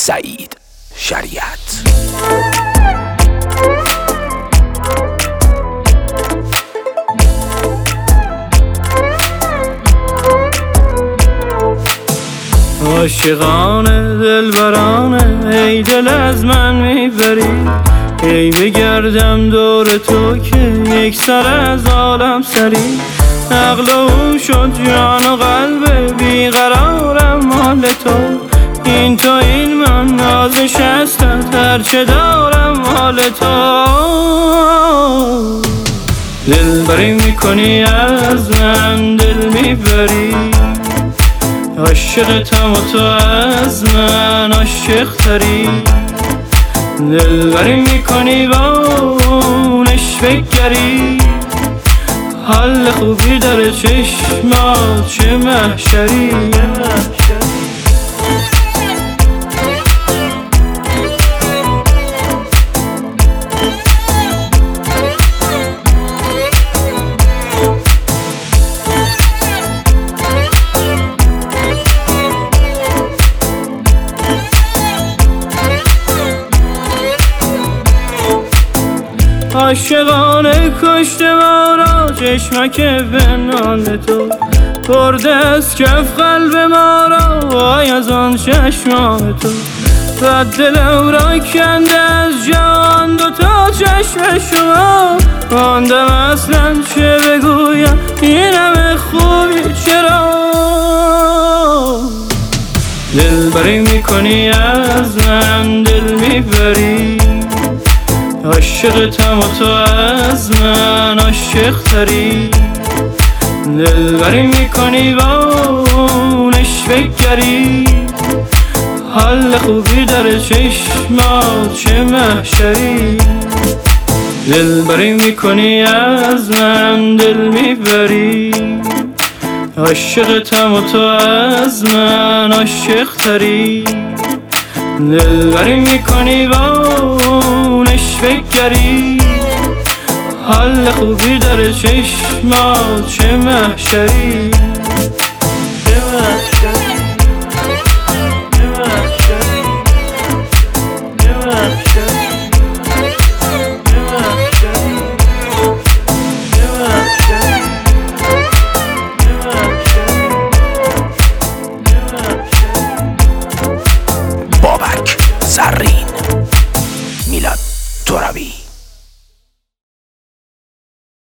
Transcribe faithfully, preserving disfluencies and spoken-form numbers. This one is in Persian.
سعید شریعت. عاشقانه دلبرانه ای دل از من میبری، ای بگردم دور تو که یک سر از عالم سری. عقل و شد جان و قلب بیقرارم مال تو، این تو این من ناز نشستت هرچه دارم مال تو. دلبری میکنی از من دل میبری، عاشقتم و تو از من عاشق تری. دلبری میکنی با اونش بگری، حال خوبی داره چشمات چه محشری. عاشقانه کشته ما را چشمک بنان تو، برده از کف قلب ما را وای از آن چشمان تو. و دلم را کنده از جان دو تا چشم شما، ماندم اصلا چه بگویم این همه خوبی چرا. دلبری میکنی از من دل میبری، عاشقتم و تو از من عاشق تری. دلبری میکنی با اونش بگری، حال خوبی داره چشمات چه محشری. دلبری میکنی از من دل میبری، عاشقتم و تو از من عاشق تری. دلبری میکنی با اونش بگری، حال خوبی داره چشمات چه محشری.